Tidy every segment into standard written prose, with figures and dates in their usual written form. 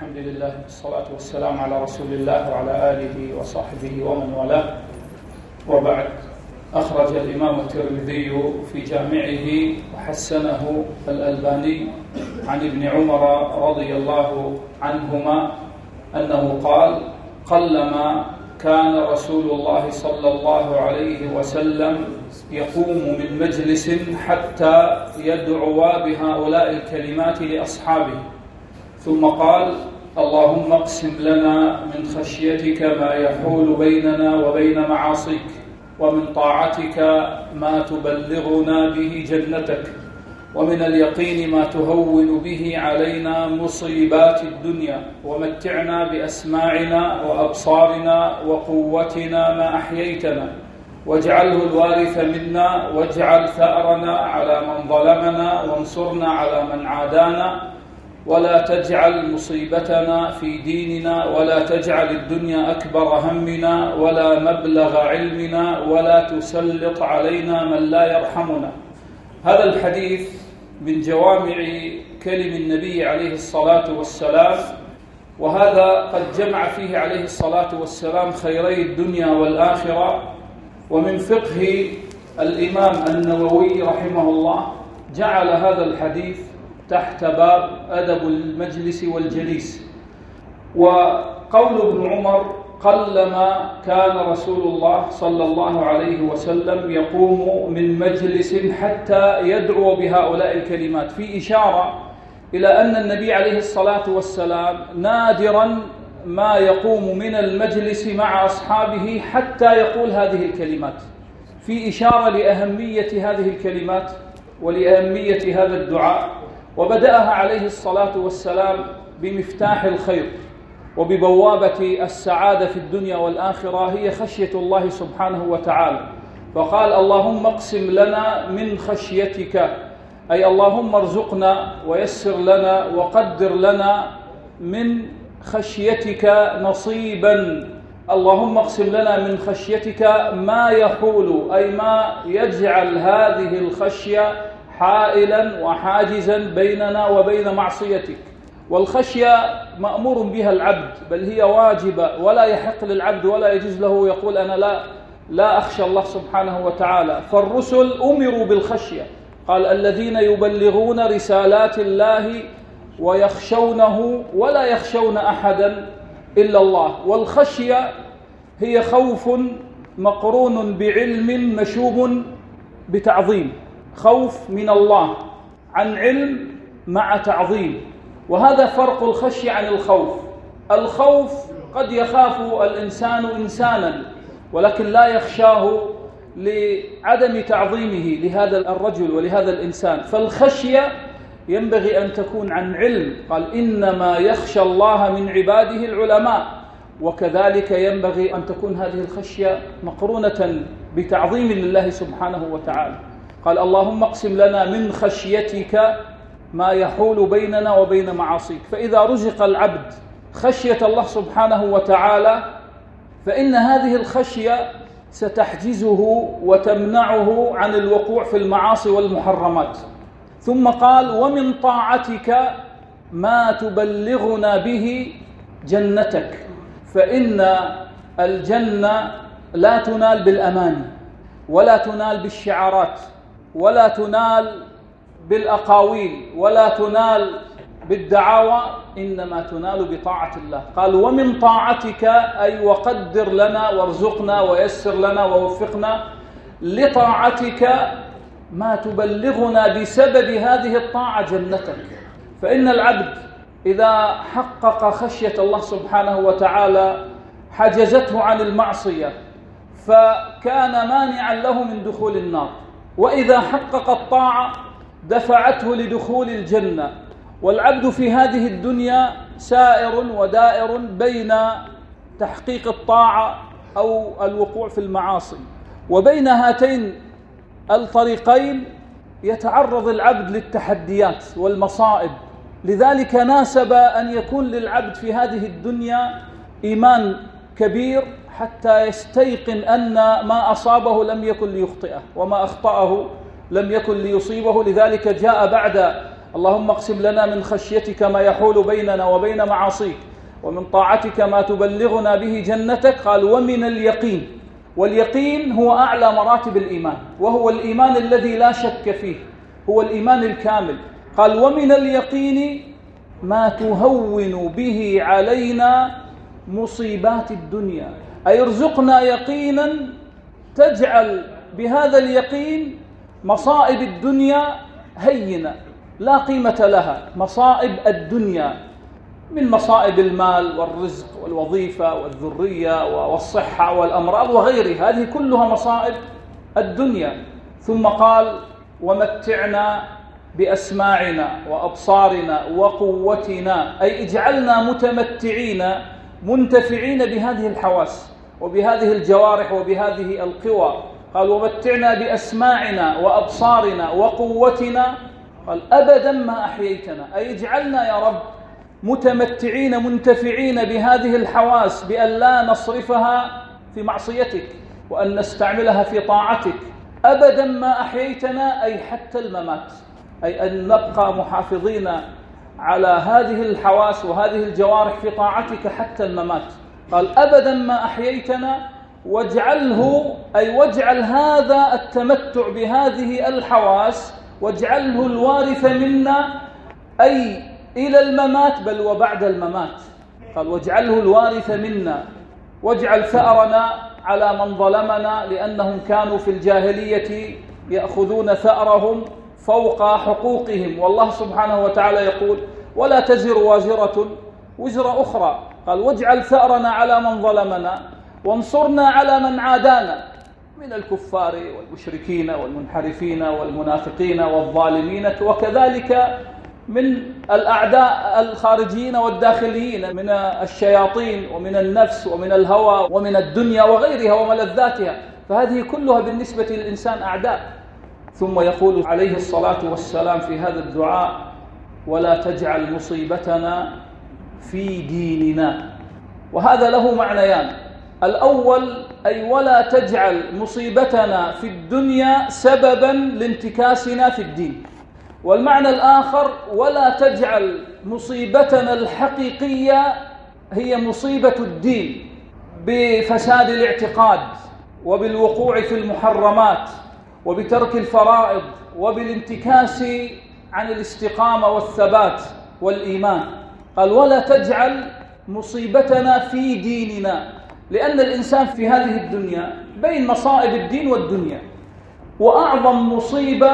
الحمد لله والصلاة والسلام على رسول الله وعلى آله وصحبه ومن والاه، وبعد. أخرج الإمام الترمذي في جامعه وحسنه الألباني عن ابن عمر رضي الله عنهما أنه قال: قلما كان رسول الله صلى الله عليه وسلم يقوم من مجلس حتى يدعو بهؤلاء الكلمات لأصحابه، ثم قال: اللهم اقسم لنا من خشيتك ما يحول بيننا وبين معاصيك، ومن طاعتك ما تبلغنا به جنتك، ومن اليقين ما تهون به علينا مصيبات الدنيا، ومتعنا بأسماعنا وأبصارنا وقوتنا ما أحييتنا، واجعله الوارث منا، واجعل ثأرنا على من ظلمنا، وانصرنا على من عادانا، ولا تجعل مصيبتنا في ديننا، ولا تجعل الدنيا أكبر همنا ولا مبلغ علمنا، ولا تسلط علينا من لا يرحمنا. هذا الحديث من جوامع كلم النبي عليه الصلاة والسلام، وهذا قد جمع فيه عليه الصلاة والسلام خيري الدنيا والآخرة. ومن فقه الإمام النووي رحمه الله جعل هذا الحديث تحت باب أدب المجلس والجليس. وقول ابن عمر: قلما كان رسول الله صلى الله عليه وسلم يقوم من مجلس حتى يدعو بهؤلاء الكلمات، في إشارة إلى أن النبي عليه الصلاة والسلام نادرا ما يقوم من المجلس مع أصحابه حتى يقول هذه الكلمات، في إشارة لأهمية هذه الكلمات ولأهمية هذا الدعاء. وبدأها عليه الصلاة والسلام بمفتاح الخير وببوابة السعادة في الدنيا والآخرة، هي خشية الله سبحانه وتعالى، فقال: اللهم اقسم لنا من خشيتك، أي اللهم ارزقنا ويسر لنا وقدر لنا من خشيتك نصيبا. اللهم اقسم لنا من خشيتك ما يحول، أي ما يجعل هذه الخشية حائلا وحاجزا بيننا وبين معصيتك. والخشية مأمور بها العبد، بل هي واجبة، ولا يحق للعبد ولا يجوز له يقول أنا لا أخشى الله سبحانه وتعالى. فالرسل أمروا بالخشية، قال: الذين يبلغون رسالات الله ويخشونه ولا يخشون أحدا إلا الله. والخشية هي خوف مقرون بعلم مشوب بتعظيم، خوف من الله عن علم مع تعظيم، وهذا فرق الخشية عن الخوف. الخوف قد يخاف الإنسان إنسانا ولكن لا يخشاه لعدم تعظيمه لهذا الرجل ولهذا الإنسان. فالخشية ينبغي أن تكون عن علم، قال: إنما يخشى الله من عباده العلماء. وكذلك ينبغي أن تكون هذه الخشية مقرونة بتعظيم لله سبحانه وتعالى. قال: اللهم اقسم لنا من خشيتك ما يحول بيننا وبين معاصيك. فإذا رزق العبد خشية الله سبحانه وتعالى فإن هذه الخشية ستحجزه وتمنعه عن الوقوع في المعاصي والمحرمات. ثم قال: ومن طاعتك ما تبلغنا به جنتك، فإن الجنة لا تنال بالأماني، ولا تنال بالشعارات، ولا تنال بالأقاويل، ولا تنال بالدعاوى، إنما تنال بطاعة الله. قال: ومن طاعتك، أي وقدر لنا وارزقنا ويسر لنا ووفقنا لطاعتك ما تبلغنا بسبب هذه الطاعة جنتك. فإن العبد إذا حقق خشية الله سبحانه وتعالى حجزته عن المعصية، فكان مانعا له من دخول النار، وإذا حقق الطاعة دفعته لدخول الجنة. والعبد في هذه الدنيا سائر ودائر بين تحقيق الطاعة أو الوقوع في المعاصي، وبين هاتين الطريقين يتعرض العبد للتحديات والمصائب. لذلك ناسب أن يكون للعبد في هذه الدنيا إيمان كبير حتى يستيقن أن ما أصابه لم يكن ليخطئه، وما أخطأه لم يكن ليصيبه. لذلك جاء بعد اللهم اقسم لنا من خشيتك ما يحول بيننا وبين معاصيك، ومن طاعتك ما تبلغنا به جنتك. قال ومن اليقين، واليقين هو أعلى مراتب الإيمان، وهو الإيمان الذي لا شك فيه، هو الإيمان الكامل. قال ومن اليقين ما تهون به علينا مصيبات الدنيا، أي ارزقنا يقينا تجعل بهذا اليقين مصائب الدنيا هينة لا قيمة لها. مصائب الدنيا من مصائب المال والرزق والوظيفة والذرية والصحة والأمراض وغيرها، هذه كلها مصائب الدنيا. ثم قال ومتعنا بأسماعنا وأبصارنا وقوتنا، أي اجعلنا متمتعين منتفعين بهذه الحواس وبهذه الجوارح وبهذه القوى. قال ومتعنا بأسماعنا وأبصارنا وقوتنا، قال أبدا ما أحييتنا، أي اجعلنا يا رب متمتعين منتفعين بهذه الحواس بأن لا نصرفها في معصيتك وأن نستعملها في طاعتك أبدا ما أحييتنا، أي حتى الممات، أي أن نبقى محافظين على هذه الحواس وهذه الجوارح في طاعتك حتى الممات. قال أبدا ما أحييتنا، واجعله أي واجعل هذا التمتع بهذه الحواس واجعله الوارث منا، أي إلى الممات بل وبعد الممات. قال واجعله الوارث منا، واجعل ثأرنا على من ظلمنا، لأنهم كانوا في الجاهلية يأخذون ثأرهم فوق حقوقهم، والله سبحانه وتعالى يقول ولا تزر وازرة وزر أخرى. قال واجعل ثأرنا على من ظلمنا وانصرنا على من عادانا من الكفار والمشركين والمنحرفين والمنافقين والظالمين، وكذلك من الأعداء الخارجيين والداخليين من الشياطين ومن النفس ومن الهوى ومن الدنيا وغيرها وملذاتها، فهذه كلها بالنسبة للإنسان أعداء. ثم يقول عليه الصلاة والسلام في هذا الدعاء ولا تجعل مصيبتنا في ديننا، وهذا له معنيان. الأول أي ولا تجعل مصيبتنا في الدنيا سببا لانتكاسنا في الدين، والمعنى الآخر ولا تجعل مصيبتنا الحقيقية هي مصيبة الدين بفساد الاعتقاد وبالوقوع في المحرمات وبترك الفرائض وبالانتكاس عن الاستقامة والثبات والإيمان. قال ولا تجعل مصيبتنا في ديننا، لأن الإنسان في هذه الدنيا بين مصائب الدين والدنيا، وأعظم مصيبة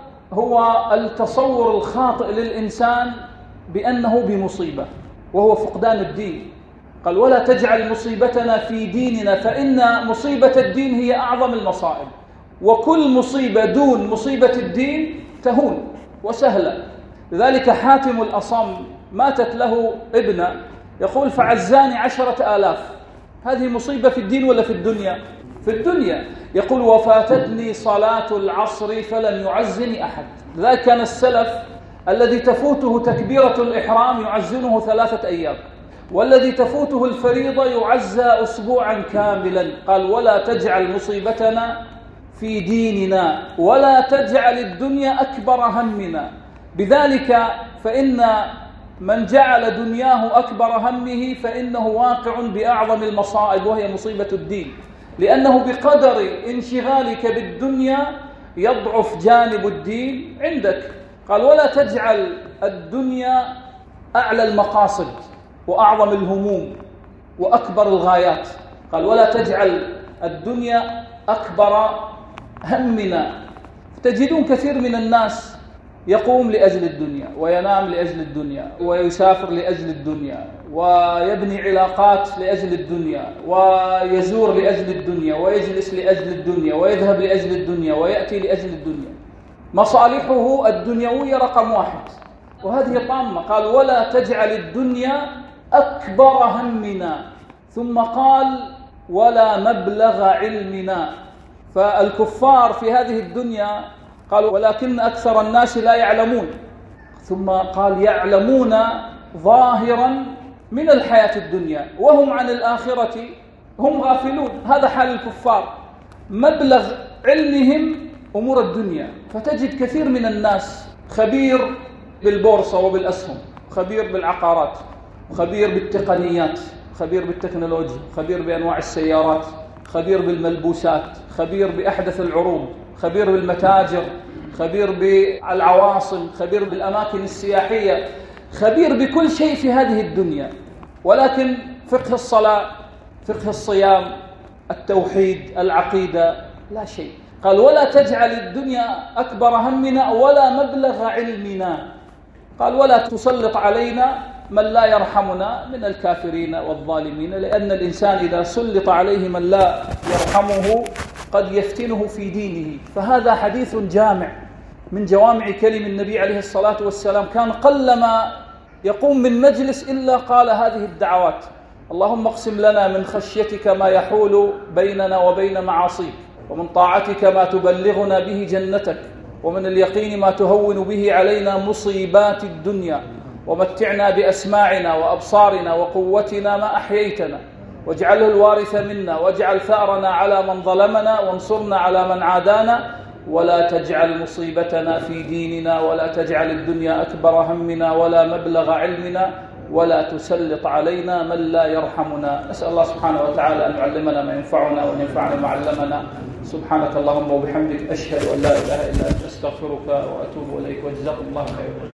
هو التصور الخاطئ للإنسان بأنه بمصيبة وهو فقدان الدين. قال ولا تجعل مصيبتنا في ديننا، فإن مصيبة الدين هي أعظم المصائب، وكل مصيبة دون مصيبة الدين تهون وسهلة. لذلك حاتم الأصم ماتت له ابنة، يقول فعزاني 10,000. هذه مصيبة في الدين ولا في الدنيا؟ في الدنيا. يقول وفاتتني صلاة العصر فلم يعزني أحد. لذلك كان السلف الذي تفوته تكبيرة الإحرام يعزنه 3 أيام، والذي تفوته الفريضة يعزى أسبوعا كاملا. قال ولا تجعل مصيبتنا في ديننا ولا تجعل الدنيا أكبر همنا. بذلك فإن من جعل دنياه أكبر همه فإنه واقع بأعظم المصائب، وهي مصيبة الدين، لأنه بقدر انشغالك بالدنيا يضعف جانب الدين عندك. قال ولا تجعل الدنيا أعلى المقاصد وأعظم الهموم وأكبر الغايات. قال ولا تجعل الدنيا أكبر همنا. تجدون كثير من الناس يقوم لأجل الدنيا وينام لأجل الدنيا ويسافر لأجل الدنيا ويبني علاقات لأجل الدنيا ويزور لأجل الدنيا ويجلس لأجل الدنيا ويذهب لأجل الدنيا ويأتي لأجل الدنيا. مصالحه الدنيوية رقم 1، وهذه طامة. قال ولا تجعل الدنيا أكبر همنا، ثم قال ولا مبلغ علمنا. فالكفار في هذه الدنيا قالوا ولكن أكثر الناس لا يعلمون، ثم قال يعلمون ظاهرا من الحياة الدنيا وهم عن الآخرة هم غافلون. هذا حال الكفار، مبلغ علمهم أمور الدنيا. فتجد كثير من الناس خبير بالبورصة وبالأسهم، خبير بالعقارات، خبير بالتقنيات، خبير بالتكنولوجيا، خبير بأنواع السيارات، خبير بالملبوسات، خبير بأحدث العروض، خبير بالمتاجر، خبير بالعواصم، خبير بالأماكن السياحية، خبير بكل شيء في هذه الدنيا. ولكن فقه الصلاة، فقه الصيام، التوحيد، العقيدة، لا شيء. قال ولا تجعل الدنيا أكبر همنا ولا مبلغ علمنا. قال ولا تسلط علينا من لا يرحمنا من الكافرين والظالمين، لأن الإنسان إذا سلط عليه من لا يرحمه قد يفتنه في دينه. فهذا حديث جامع من جوامع كلم النبي عليه الصلاة والسلام، كان قلما يقوم من مجلس إلا قال هذه الدعوات: اللهم اقسم لنا من خشيتك ما يحول بيننا وبين معاصيك، ومن طاعتك ما تبلغنا به جنتك، ومن اليقين ما تهون به علينا مصيبات الدنيا، ومتعنا بأسماعنا وأبصارنا وقوتنا ما أحييتنا، واجعله الوارث منا، واجعل ثأرنا على من ظلمنا، وانصرنا على من عادانا، ولا تجعل مصيبتنا في ديننا، ولا تجعل الدنيا أكبر همنا ولا مبلغ علمنا، ولا تسلط علينا من لا يرحمنا. نسأل الله سبحانه وتعالى أن يعلمنا ما ينفعنا وأن ينفعنا ما علمنا. سبحانك اللهم وبحمدك، أشهد أن لا إله إلا أنت، أستغفرك وأتوب إليك، وجزاكم الله خيرا.